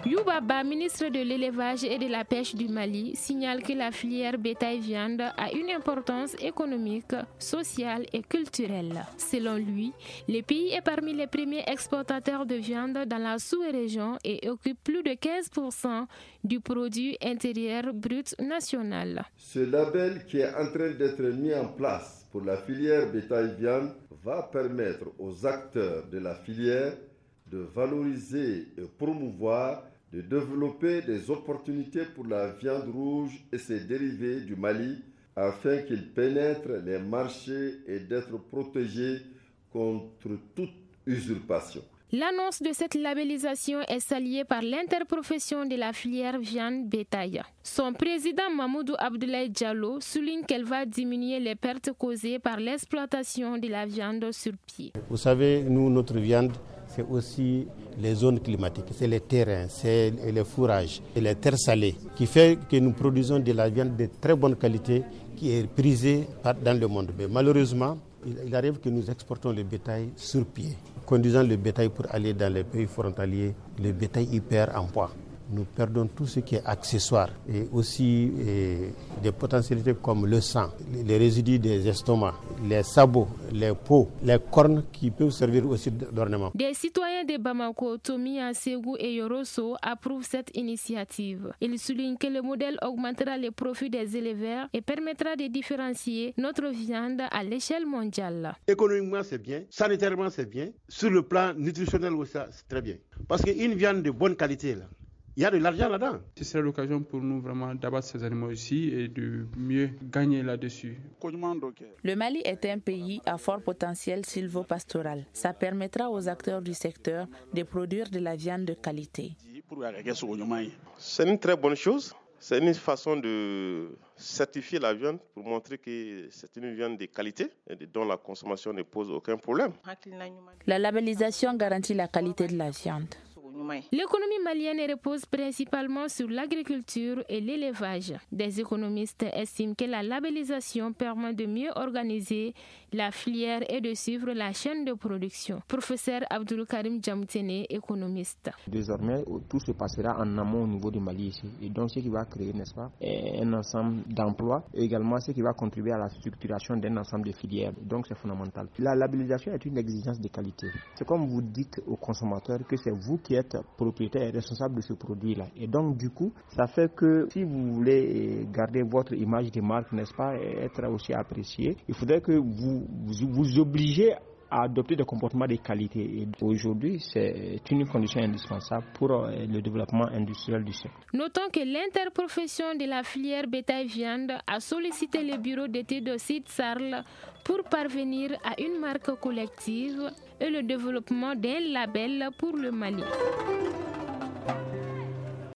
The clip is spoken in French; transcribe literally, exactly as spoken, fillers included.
Youbaba, ministre de l'élevage et de la pêche du Mali, signale que la filière bétail-viande a une importance économique, sociale et culturelle. Selon lui, le pays est parmi les premiers exportateurs de viande dans la sous-région et occupe plus de quinze pour cent du produit intérieur brut national. Ce label qui est en train d'être mis en place pour la filière bétail-viande va permettre aux acteurs de la filière de valoriser et promouvoir, de développer des opportunités pour la viande rouge et ses dérivés du Mali afin qu'ils pénètrent les marchés et d'être protégés contre toute usurpation. L'annonce de cette labellisation est saluée par l'interprofession de la filière viande-bétail. Son président Mamoudou Abdoulaye Diallo souligne qu'elle va diminuer les pertes causées par l'exploitation de la viande sur pied. Vous savez, nous, notre viande, c'est aussi les zones climatiques, c'est les terrains, c'est les fourrages, et les terres salées, qui fait que nous produisons de la viande de très bonne qualité qui est prisée dans le monde. Mais malheureusement, il arrive que nous exportons le bétail sur pied, conduisant le bétail pour aller dans les pays frontaliers, le bétail y perd en poids. Nous perdons tout ce qui est accessoire et aussi et des potentialités comme le sang, les résidus des estomacs, les sabots, les peaux, les cornes qui peuvent servir aussi d'ornement. Des citoyens de Bamako, Tomia, Ségou et Yorosso approuvent cette initiative. Ils soulignent que le modèle augmentera les profits des éleveurs et permettra de différencier notre viande à l'échelle mondiale. Économiquement, c'est bien. Sanitairement, c'est bien. Sur le plan nutritionnel aussi, c'est très bien. Parce qu'une viande de bonne qualité, là, il y a de l'argent là-dedans. Ce serait l'occasion pour nous vraiment d'abattre ces animaux ici et de mieux gagner là-dessus. Le Mali est un pays à fort potentiel sylvo-pastoral. Ça permettra aux acteurs du secteur de produire de la viande de qualité. C'est une très bonne chose. C'est une façon de certifier la viande pour montrer que c'est une viande de qualité et dont la consommation ne pose aucun problème. La labellisation garantit la qualité de la viande. L'économie malienne repose principalement sur l'agriculture et l'élevage. Des économistes estiment que la labellisation permet de mieux organiser la filière et de suivre la chaîne de production. Professeur Abdoul Karim Djamoutene, économiste. Désormais, tout se passera en amont au niveau du Mali ici. Et donc, ce qui va créer, n'est-ce pas, un ensemble d'emplois et également ce qui va contribuer à la structuration d'un ensemble de filières. Donc, c'est fondamental. La labellisation est une exigence de qualité. C'est comme vous dites aux consommateurs que c'est vous qui êtes propriétaire et responsable de ce produit-là. Et donc, du coup, ça fait que si vous voulez garder votre image de marque, n'est-ce pas, et être aussi apprécié, il faudrait que vous vous, vous obligez à adopter des comportements de qualité. Et aujourd'hui, c'est une condition indispensable pour le développement industriel du secteur. Notons que l'interprofession de la filière bétail-viande a sollicité le bureau d'études de Site-Sarl pour parvenir à une marque collective et le développement d'un label pour le Mali.